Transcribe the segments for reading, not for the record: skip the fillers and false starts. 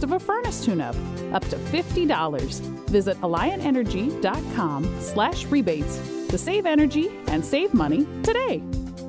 of a furnace tune-up, up to $50. Visit AlliantEnergy.com/rebates to save energy and save money today.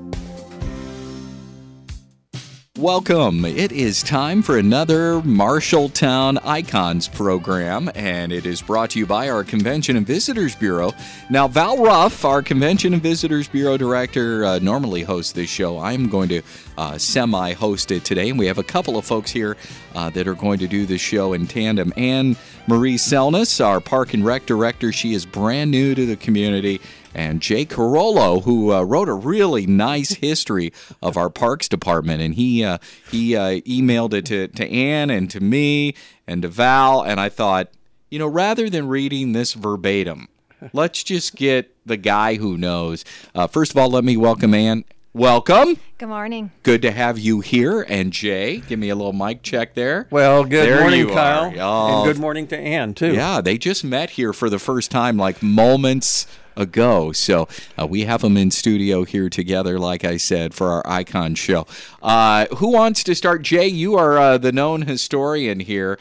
Welcome. It is time for another Marshalltown Icons program, and it is brought to you by our Convention and Visitors Bureau. Now, Val Ruff, our Convention and Visitors Bureau Director, normally hosts this show. I'm going to semi-host it today, and we have a couple of folks here that are going to do the show in tandem. Anne Marie Selness, our Park and Rec Director, she is brand new to the community. And Jay Carollo, who wrote a really nice history of our Parks Department, and he emailed it to Ann and to me and to Val, and I thought, you know, rather than reading this verbatim, let's just get the guy who knows. First of all, let me welcome Ann. Welcome. Good morning. Good to have you here. And Jay, give me a little mic check there. Well, good morning, Kyle. Oh. And good morning to Ann, too. Yeah, they just met here for the first time like moments ago. So we have them in studio here together, like I said, for our Icon show. Who wants to start? Jay, you are the known historian here.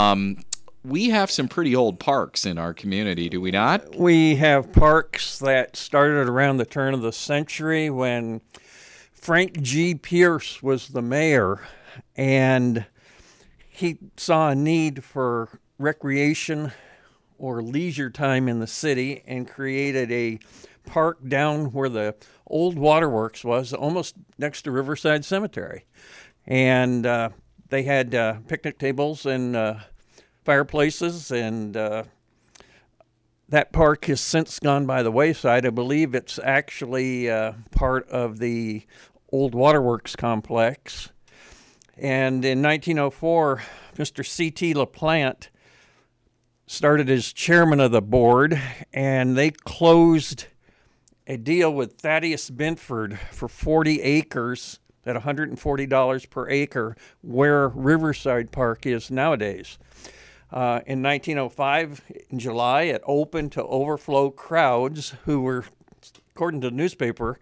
We have some pretty old parks in our community, do we not? We have parks that started around the turn of the century when Frank G. Pierce was the mayor, and he saw a need for recreation or leisure time in the city and created a park down where the old waterworks was, almost next to Riverside Cemetery. And they had picnic tables and fireplaces, and that park has since gone by the wayside. I believe it's actually part of the old waterworks complex. And in 1904, Mr. C.T. LaPlante started as chairman of the board, and they closed a deal with Thaddeus Binford for 40 acres at $140 per acre, where Riverside Park is nowadays. In 1905, in July, it opened to overflow crowds who were, according to the newspaper,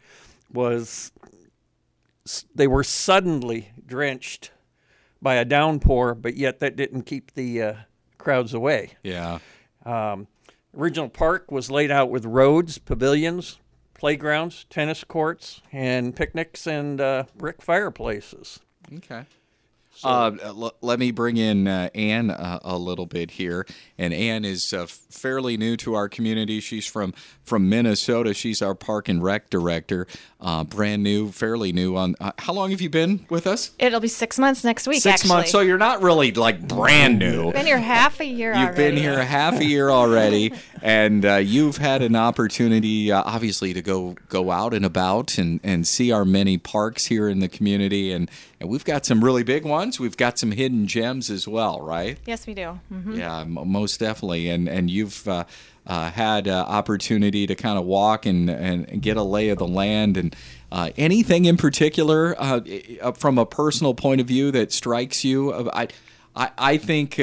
they were suddenly drenched by a downpour, but yet that didn't keep the crowds away. Yeah. Original park was laid out with roads, pavilions, playgrounds, tennis courts, and picnics and brick fireplaces. Okay. Let me bring in Ann a little bit here. And Ann is fairly new to our community. She's from Minnesota. She's our Park and Rec Director. Brand new, fairly new. On how long have you been with us? It'll be 6 months next week, 6 months. So you're not really like brand new. Been here half a year already. You've been here half a year already, and you've had an opportunity, obviously, to go out and about and see our many parks here in the community. And we've got some really big ones. We've got some hidden gems as well, right? Yes, we do. Mm-hmm. Yeah, most definitely. And you've had opportunity to kind of walk and get a lay of the land. And anything in particular from a personal point of view that strikes you? I think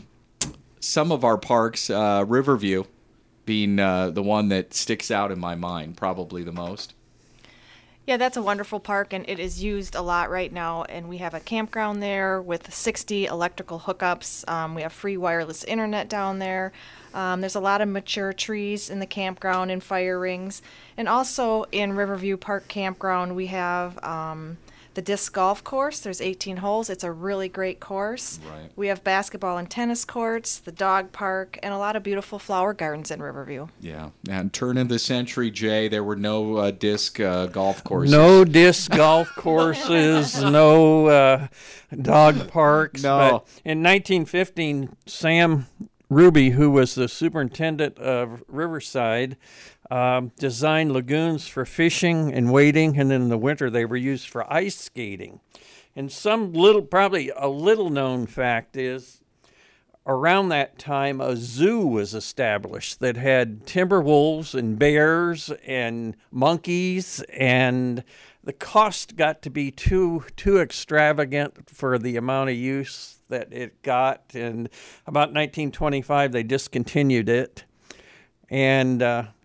some of our parks, Riverview being the one that sticks out in my mind, probably the most. Yeah, that's a wonderful park, and it is used a lot right now. And we have a campground there with 60 electrical hookups. We have free wireless internet down there. There's a lot of mature trees in the campground and fire rings. And also in Riverview Park Campground, we have the disc golf course. There's 18 holes. It's a really great course. Right. We have basketball and tennis courts, the dog park, and a lot of beautiful flower gardens in Riverview. Yeah. And turn of the century, Jay, there were no disc golf courses. No disc golf courses, no dog parks. No. But in 1915, Sam Ruby, who was the superintendent of Riverside, designed lagoons for fishing and wading, and then in the winter they were used for ice skating. And probably a little known fact is, around that time a zoo was established that had timber wolves and bears and monkeys, and the cost got to be too extravagant for the amount of use that it got. And about 1925 they discontinued it. And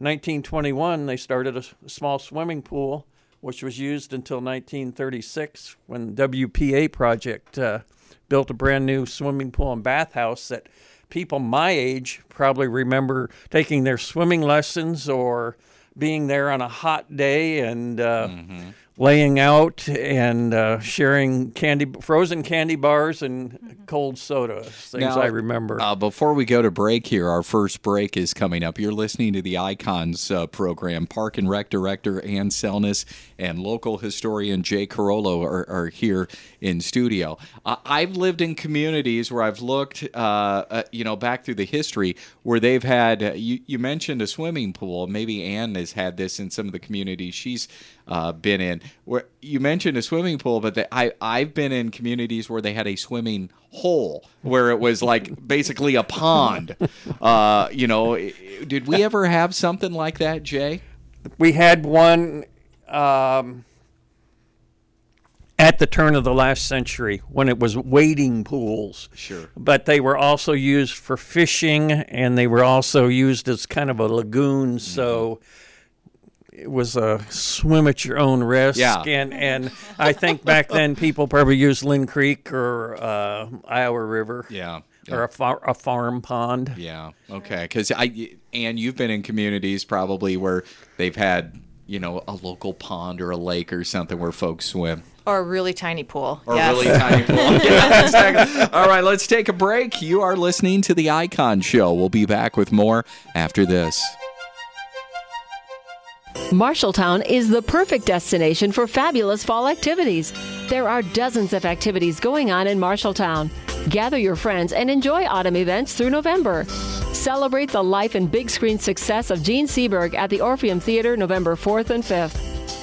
1921, they started a small swimming pool, which was used until 1936 when the WPA project built a brand new swimming pool and bathhouse that people my age probably remember taking their swimming lessons or being there on a hot day and laying out and sharing frozen candy bars and cold soda, things Now, I remember. Before we go to break here, our first break is coming up. You're listening to the Icons program. Park and Rec Director Ann Selness and local historian Jay Carollo are here in studio. I've lived in communities where I've looked, back through the history where they've had, you mentioned a swimming pool. Maybe Ann has had this in some of the communities she's been in. Where you mentioned a swimming pool, but I've been in communities where they had a swimming hole, where it was like basically a pond. Did we ever have something like that, Jay? We had one at the turn of the last century when it was wading pools. Sure. But they were also used for fishing, and they were also used as kind of a lagoon, so it was a swim at your own risk. Yeah. And I think back then people probably used Lynn Creek or Iowa River. Yeah. Or a farm pond. Yeah. Okay. Because you've been in communities probably where they've had, a local pond or a lake or something where folks swim. Or a really tiny pool. Or a really tiny pool. Yeah, exactly. All right, let's take a break. You are listening to The Icon Show. We'll be back with more after this. Marshalltown is the perfect destination for fabulous fall activities. There are dozens of activities going on in Marshalltown. Gather your friends and enjoy autumn events through November. Celebrate the life and big screen success of Gene Seberg at the Orpheum Theater November 4th and 5th.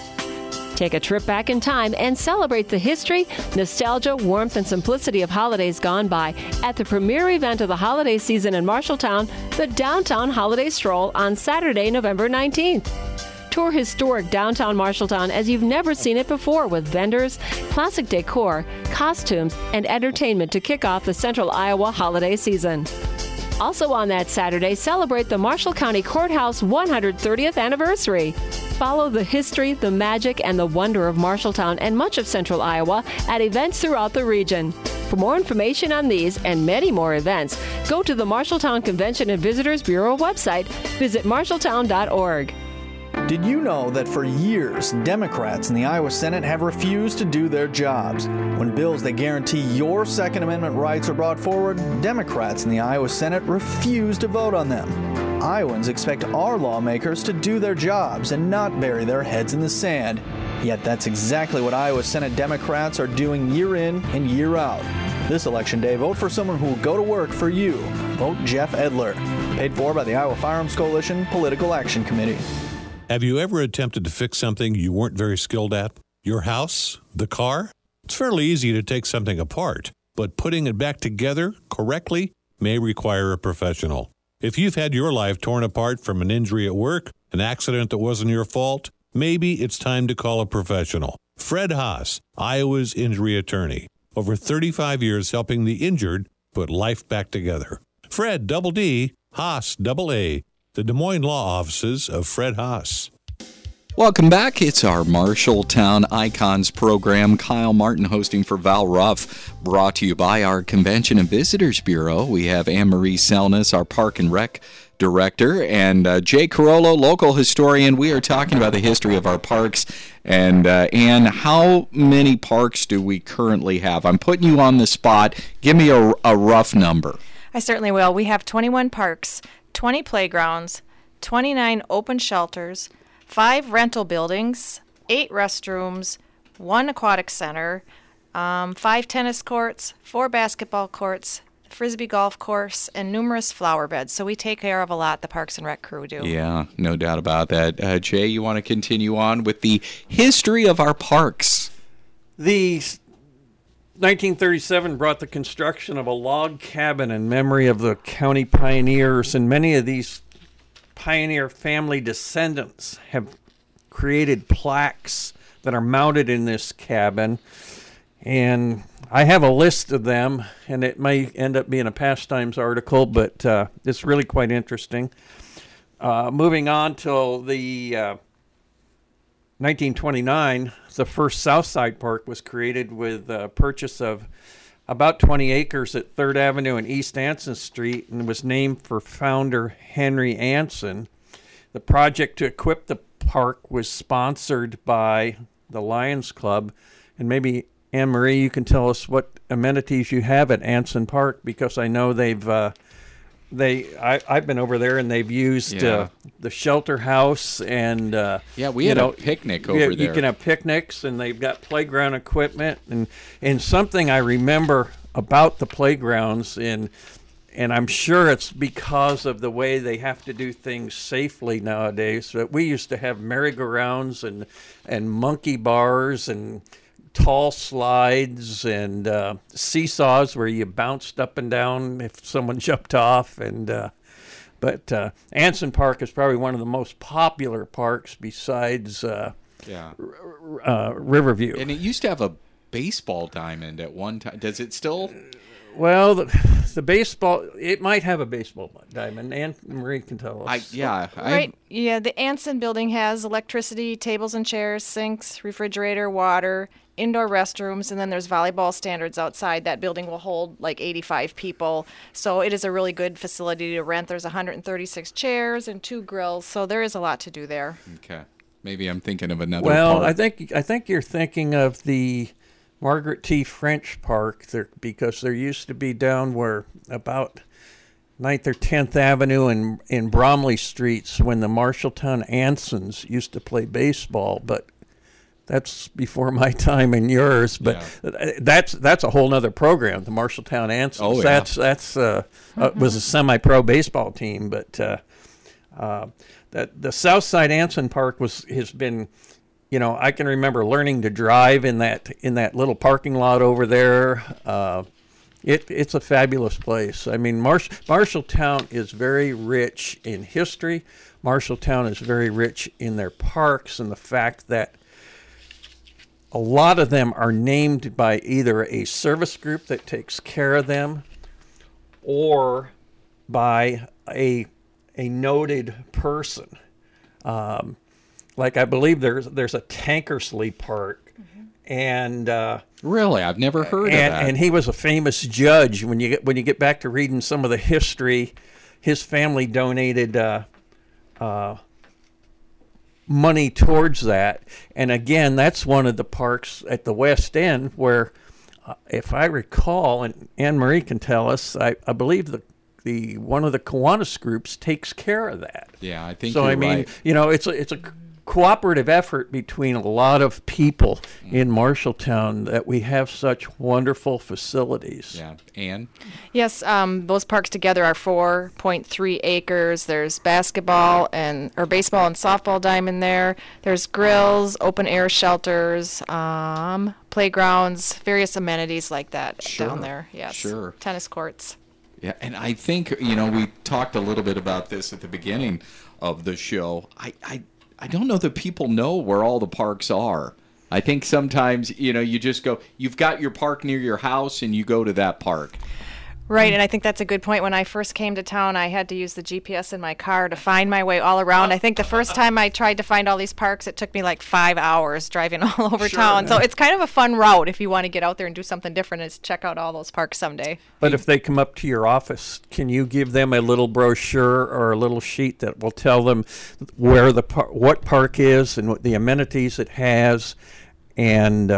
Take a trip back in time and celebrate the history, nostalgia, warmth, and simplicity of holidays gone by at the premier event of the holiday season in Marshalltown, the Downtown Holiday Stroll on Saturday, November 19th. Tour historic downtown Marshalltown as you've never seen it before with vendors, classic decor, costumes, and entertainment to kick off the Central Iowa holiday season. Also on that Saturday, celebrate the Marshall County Courthouse 130th anniversary. Follow the history, the magic, and the wonder of Marshalltown and much of Central Iowa at events throughout the region. For more information on these and many more events, go to the Marshalltown Convention and Visitors Bureau website. Visit marshalltown.org. Did you know that for years, Democrats in the Iowa Senate have refused to do their jobs? When bills that guarantee your Second Amendment rights are brought forward, Democrats in the Iowa Senate refuse to vote on them. Iowans expect our lawmakers to do their jobs and not bury their heads in the sand. Yet that's exactly what Iowa Senate Democrats are doing year in and year out. This election day, vote for someone who will go to work for you. Vote Jeff Edler. Paid for by the Iowa Firearms Coalition Political Action Committee. Have you ever attempted to fix something you weren't very skilled at? Your house? The car? It's fairly easy to take something apart, but putting it back together correctly may require a professional. If you've had your life torn apart from an injury at work, an accident that wasn't your fault, maybe it's time to call a professional. Fred Haas, Iowa's injury attorney. Over 35 years helping the injured put life back together. Fred, Double D, Haas, Double A. The Des Moines Law Offices of Fred Haas. Welcome back. It's our Marshalltown Icons program. Kyle Martin hosting for Val Ruff, brought to you by our Convention and Visitors Bureau. We have Anne-Marie Selness, our Park and Rec Director, and Jay Carollo, local historian. We are talking about the history of our parks. And Anne, how many parks do we currently have? I'm putting you on the spot. Give me a rough number. I certainly will. We have 21 parks, 20 playgrounds, 29 open shelters, 5 rental buildings, 8 restrooms, 1 aquatic center, 5 tennis courts, 4 basketball courts, frisbee golf course, and numerous flower beds. So we take care of a lot, the Parks and Rec crew do. Yeah, no doubt about that. Jay, you want to continue on with the history of our parks? The 1937 brought the construction of a log cabin in memory of the county pioneers, and many of these pioneer family descendants have created plaques that are mounted in this cabin. And I have a list of them, and it may end up being a Pastimes article, but it's really quite interesting. Moving on till the 1929, the first Southside Park was created with the purchase of about 20 acres at 3rd Avenue and East Anson Street, and was named for founder Henry Anson. The project to equip the park was sponsored by the Lions Club, and maybe Anne Marie, you can tell us what amenities you have at Anson Park, because I know I've been over there and they've used the shelter house and we had a picnic over there. You can have picnics, and they've got playground equipment, and something I remember about the playgrounds, and I'm sure it's because of the way they have to do things safely nowadays. But we used to have merry-go-rounds and monkey bars and tall slides and seesaws where you bounced up and down if someone jumped off. But Anson Park is probably one of the most popular parks besides Riverview. And it used to have a baseball diamond at one time. Does it still? Well, the baseball, it might have a baseball diamond. Anne Marie can tell us. The Anson building has electricity, tables and chairs, sinks, refrigerator, water, indoor restrooms, and then there's volleyball standards outside. That building will hold like 85 people. So it is a really good facility to rent. There's 136 chairs and 2 grills. So there is a lot to do there. Okay. Maybe I'm thinking of another park. I think you're thinking of the Margaret T. French Park, because there used to be down where about 9th or 10th Avenue and in Bromley Streets when the Marshalltown Ansons used to play baseball, but that's before my time and yours. But that's a whole other program, the Marshalltown Ansons. Oh, yeah. That's was a semi-pro baseball team, but the Southside Anson Park has been. I can remember learning to drive in that little parking lot over there. It's a fabulous place. I mean, Marshalltown is very rich in history. Marshalltown is very rich in their parks, and the fact that a lot of them are named by either a service group that takes care of them or by a noted person. Like I believe there's a Tankersley Park, and really, I've never heard of that. And he was a famous judge. When you get back to reading some of the history, his family donated money towards that. And again, that's one of the parks at the West End where, if I recall, and Anne Marie can tell us, I believe the one of the Kiwanis groups takes care of that. Yeah, I think so. You're I mean, right. It's a cooperative effort between a lot of people in Marshalltown that we have such wonderful facilities. Yeah, Anne? Yes, those parks together are 4.3 acres. There's baseball and softball diamond there. There's grills, open air shelters, playgrounds, various amenities like that down there. Yes, sure. Tennis courts. Yeah, and I think, we talked a little bit about this at the beginning of the show. I don't know that people know where all the parks are. I think sometimes, you just go, you've got your park near your house and you go to that park. Right, and I think that's a good point. When I first came to town, I had to use the GPS in my car to find my way all around. I think the first time I tried to find all these parks, it took me like 5 hours driving all over town. So it's kind of a fun route if you want to get out there and do something different, is check out all those parks someday. But if they come up to your office, can you give them a little brochure or a little sheet that will tell them where what park is and what the amenities it has? And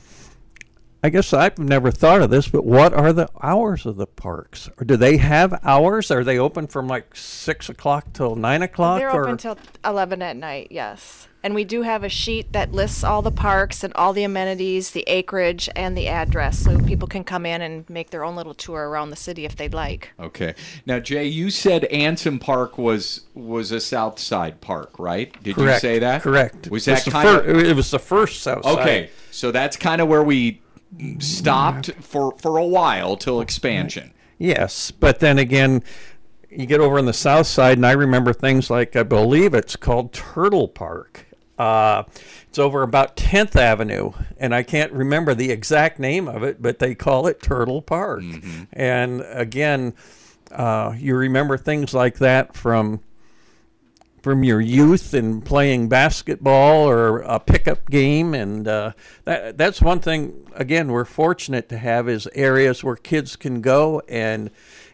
I guess I've never thought of this, but what are the hours of the parks? Or do they have hours? Are they open from like 6 o'clock till 9 o'clock? They're open till 11 at night, yes. And we do have a sheet that lists all the parks and all the amenities, the acreage, and the address, so people can come in and make their own little tour around the city if they'd like. Okay. Now, Jay, you said Anson Park was a South Side park, right? Did Correct. You say that? Correct. Was that it was the first South Side. Okay, so that's kind of where we stopped for a while till expansion. Yes, but then again, you get over on the south side, and I remember things like, I believe it's called Turtle Park. It's over about 10th Avenue, and I can't remember the exact name of it, but they call it Turtle Park. Mm-hmm. And again, you remember things like that from from your youth and playing basketball or a pickup game. And that's one thing, again, we're fortunate to have is areas where kids can go and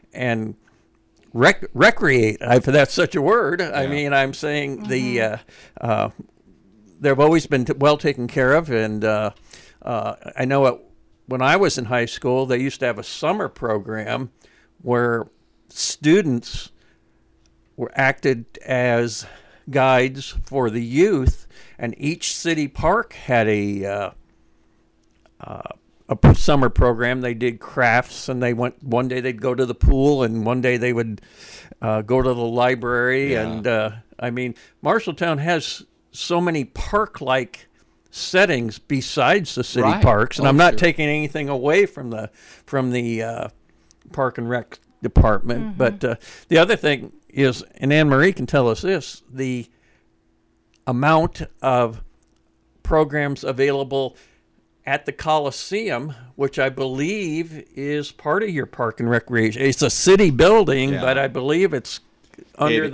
recreate, if that's such a word. Yeah. I mean, I'm saying they've always been well taken care of. And I know when I was in high school, they used to have a summer program where students were acted as guides for the youth, and each city park had a summer program. They did crafts, and one day they'd go to the pool, and one day they would go to the library. Yeah. And I mean, Marshalltown has so many park-like settings besides the city parks, and I'm not taking anything away from the Park and Rec department. But the other thing is, and Anne Marie can tell us this, the amount of programs available at the Coliseum, which I believe is part of your Park and Recreation. It's a city building, but I believe it's under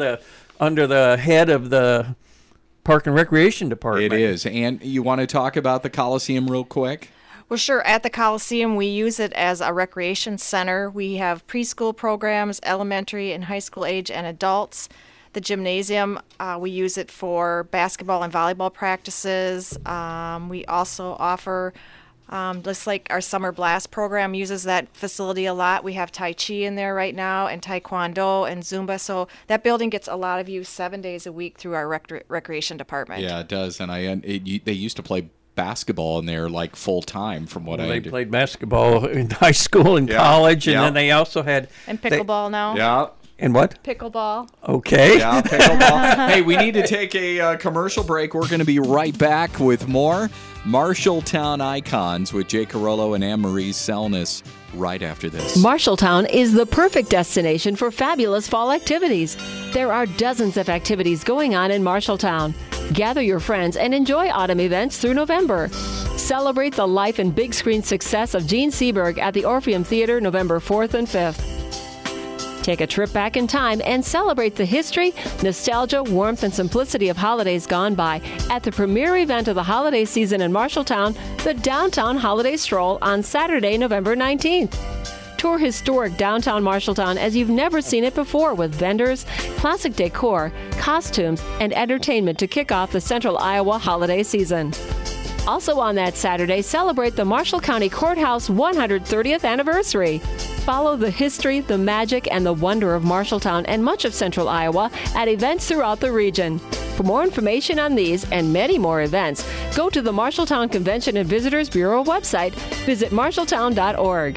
the head of the Park and Recreation department. It is. And you want to talk about the Coliseum real quick? Well, sure. At the Coliseum, we use it as a recreation center. We have preschool programs, elementary and high school age and adults. The gymnasium, we use it for basketball and volleyball practices. We also offer, just like our Summer Blast program uses that facility a lot. We have Tai Chi in there right now, and Taekwondo and Zumba. So that building gets a lot of use 7 days a week through our recreation department. Yeah, it does. And they used to play basketball in there like full time from what they played basketball in high school and college, and then they also had pickleball now. Yeah. And what? Pickleball. Okay. Yeah, pickleball. Hey, we need to take a commercial break. We're going to be right back with more Marshalltown Icons with Jay Carollo and Anne-Marie Selnes right after this. Marshalltown is the perfect destination for fabulous fall activities. There are dozens of activities going on in Marshalltown. Gather your friends and enjoy autumn events through November. Celebrate the life and big screen success of Gene Seberg at the Orpheum Theater November 4th and 5th. Take a trip back in time and celebrate the history, nostalgia, warmth, and simplicity of holidays gone by at the premier event of the holiday season in Marshalltown, the Downtown Holiday Stroll on Saturday, November 19th. Tour historic downtown Marshalltown as you've never seen it before with vendors, classic decor, costumes, and entertainment to kick off the Central Iowa holiday season. Also on that Saturday, celebrate the Marshall County Courthouse 130th anniversary. Follow the history, the magic, and the wonder of Marshalltown and much of Central Iowa at events throughout the region. For more information on these and many more events, go to the Marshalltown Convention and Visitors Bureau website. Visit marshalltown.org.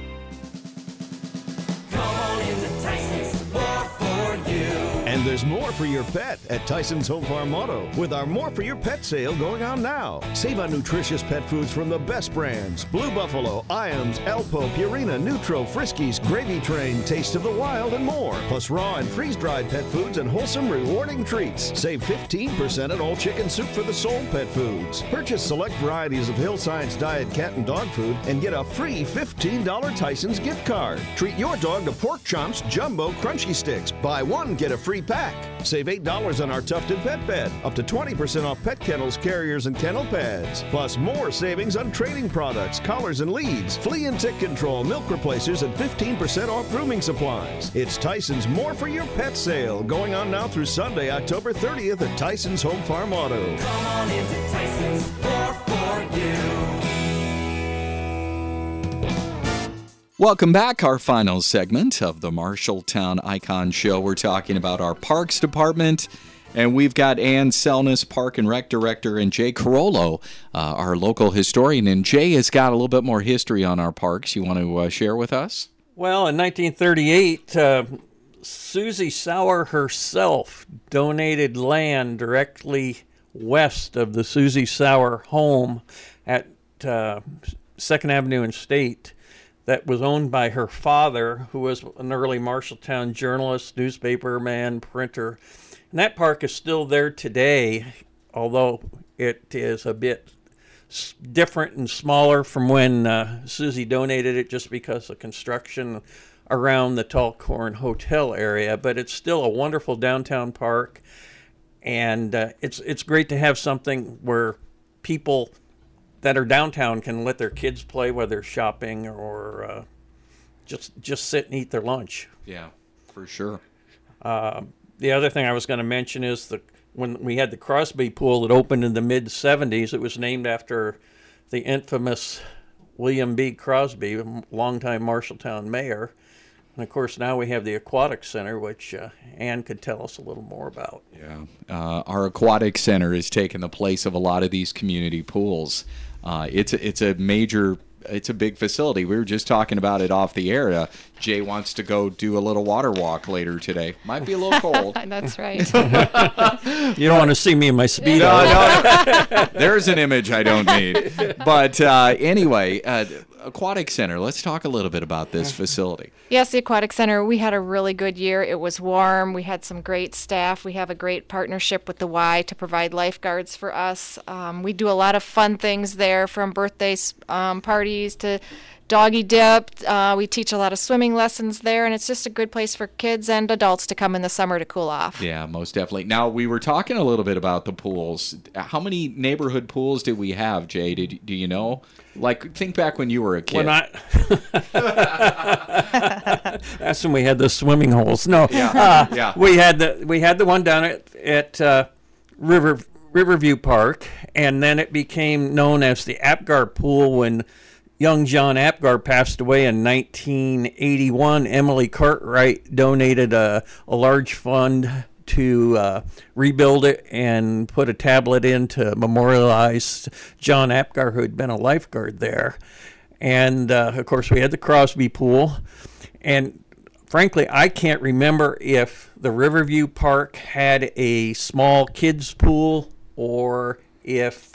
And there's more for your pet at Tyson's Home Farm Auto with our More for Your Pet sale going on now. Save on nutritious pet foods from the best brands: Blue Buffalo, Iams, Alpo, Purina, Nutro, Friskies, Gravy Train, Taste of the Wild, and more. Plus raw and freeze-dried pet foods and wholesome, rewarding treats. Save 15% on all chicken soup for the sold pet foods. Purchase select varieties of Hill Science Diet cat and dog food and get a free $15 Tyson's gift card. Treat your dog to Pork Chomps Jumbo Crunchy Sticks. Buy one, get a free pack. Save $8 on our Tufted Pet Bed. Up to 20% off pet kennels, carriers, and kennel pads. Plus more savings on training products, collars and leads, flea and tick control, milk replacers, and 15% off grooming supplies. It's Tyson's More for Your Pet sale going on now through Sunday, October 30th at Tyson's Home Farm Auto. Come on into Tyson's, more for you. Welcome back. Our final segment of the Marshalltown Icon Show. We're talking about our Parks Department, and we've got Ann Selnes, Park and Rec Director, and Jay Carollo, our local historian. And Jay has got a little bit more history on our parks. You want to share with us? Well, in 1938, Susie Sauer herself donated land directly west of the Susie Sauer home at 2nd Avenue and State. That was owned by her father, who was an early Marshalltown journalist, newspaper man, printer. And that park is still there today, although it is a bit different and smaller from when Susie donated it just because of construction around the Tall Corn Hotel area. But it's still a wonderful downtown park. And it's great to have something where people that are downtown can let their kids play while they're shopping or just sit and eat their lunch. Yeah, for sure. The other thing I was going to mention is when we had the Crosby Pool that opened in the mid-'70s, it was named after the infamous William B. Crosby, a longtime Marshalltown mayor. And, of course, now we have the Aquatic Center, which Ann could tell us a little more about. Yeah. Our Aquatic Center is taking the place of a lot of these community pools. It's a big facility. We were just talking about it off the air. Jay wants to go do a little water walk later today. Might be a little cold. That's right. You don't want to see me in my Speedo. No. There's an image I don't need. But anyway, Aquatic Center, let's talk a little bit about this facility. Yes, the Aquatic Center, we had a really good year. It was warm. We had some great staff. We have a great partnership with the Y to provide lifeguards for us. We do a lot of fun things there, from birthday parties to doggy dip. We teach a lot of swimming lessons there, and it's just a good place for kids and adults to come in the summer to cool off. Yeah, most definitely. Now, we were talking a little bit about the pools. How many neighborhood pools did we have, Jay? Do you know? Like, think back when you were a kid. That's when we had the swimming holes. No, yeah. We had the one down at Riverview Park, and then it became known as the Apgar Pool when young John Apgar passed away in 1981. Emily Cartwright donated a large fund to rebuild it and put a tablet in to memorialize John Apgar, who had been a lifeguard there. And, of course, we had the Crosby Pool. And, frankly, I can't remember if the Riverview Park had a small kids pool or if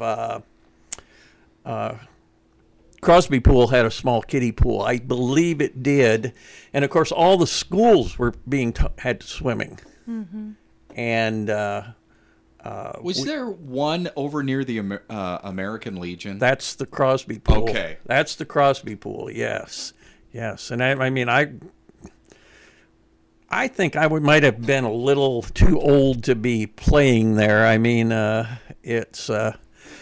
Crosby Pool had a small kiddie pool. I believe it did. And, of course, all the schools were had swimming. Mm-hmm. And was there one over near the American Legion? That's the Crosby Pool. Okay. That's the Crosby Pool, yes. Yes. And I think I might have been a little too old to be playing there. I mean, it served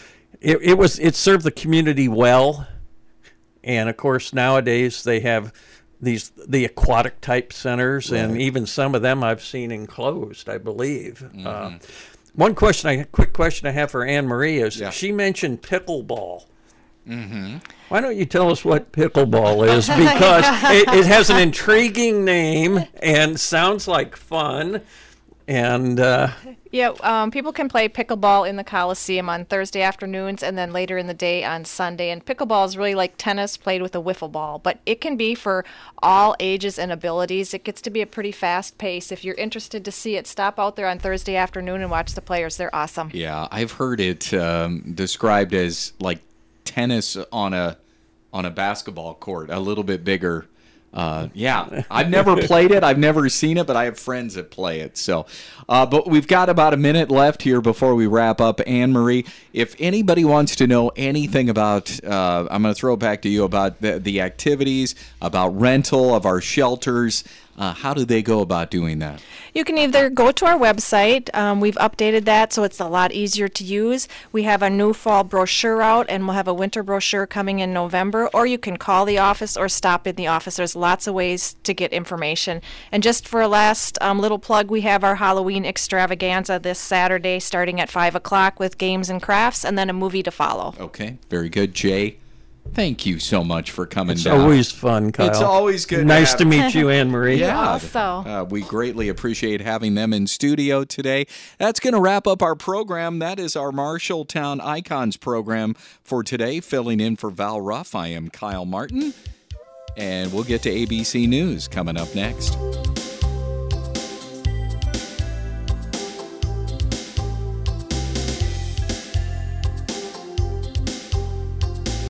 the community well. And, of course, nowadays they have the aquatic type centers, right. And even some of them I've seen enclosed, I believe. Mm-hmm. Quick question I have for Anne Marie is, she mentioned pickleball. Mm-hmm. Why don't you tell us what pickleball is? Because it has an intriguing name and sounds like fun. And people can play pickleball in the Coliseum on Thursday afternoons and then later in the day on Sunday. And pickleball is really like tennis played with a wiffle ball, but it can be for all ages and abilities. It gets to be a pretty fast pace. If you're interested to see it, stop out there on Thursday afternoon and watch the players. They're awesome. Yeah, I've heard it described as like tennis on a basketball court, a little bit bigger. I've never played it. I've never seen it, but I have friends that play it. So, but we've got about a minute left here before we wrap up. Anne Marie, if anybody wants to know anything about, I'm going to throw it back to you about the activities, about rental of our shelters. How do they go about doing that? You can either go to our website. We've updated that so it's a lot easier to use. We have a new fall brochure out, and we'll have a winter brochure coming in November. Or you can call the office or stop in the office. There's lots of ways to get information. And just for a last little plug, we have our Halloween extravaganza this Saturday starting at 5 o'clock with games and crafts, and then a movie to follow. Okay, very good. Jay, thank you so much for coming down. It's always fun, Kyle. It's always good. Nice to meet you, Anne Marie. Yeah. Also. We greatly appreciate having them in studio today. That's going to wrap up our program. That is our Marshalltown Icons program for today. Filling in for Val Ruff, I am Kyle Martin. And we'll get to ABC News coming up next.